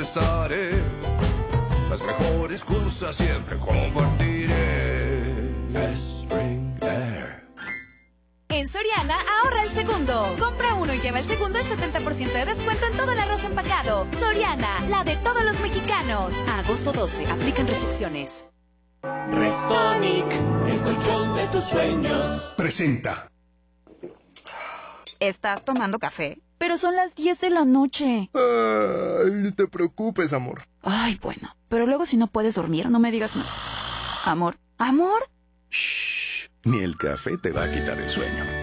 expresaré. Las mejores cosas siempre compartiré. Spring Air. En Soriana, ahorra el segundo. Compra uno y lleva el segundo al 70% de descuento en todo el arroz empacado. Soriana, la de todos los mexicanos. A agosto 12, aplican restricciones. Restonic, el colchón de tus sueños. Presenta. ¿Estás tomando café? Pero son las 10 de la noche. Ay, no te preocupes, amor. Ay, bueno. Pero luego si no puedes dormir, no me digas nada. Amor. ¿Amor? Shh, ni el café te va a quitar el sueño.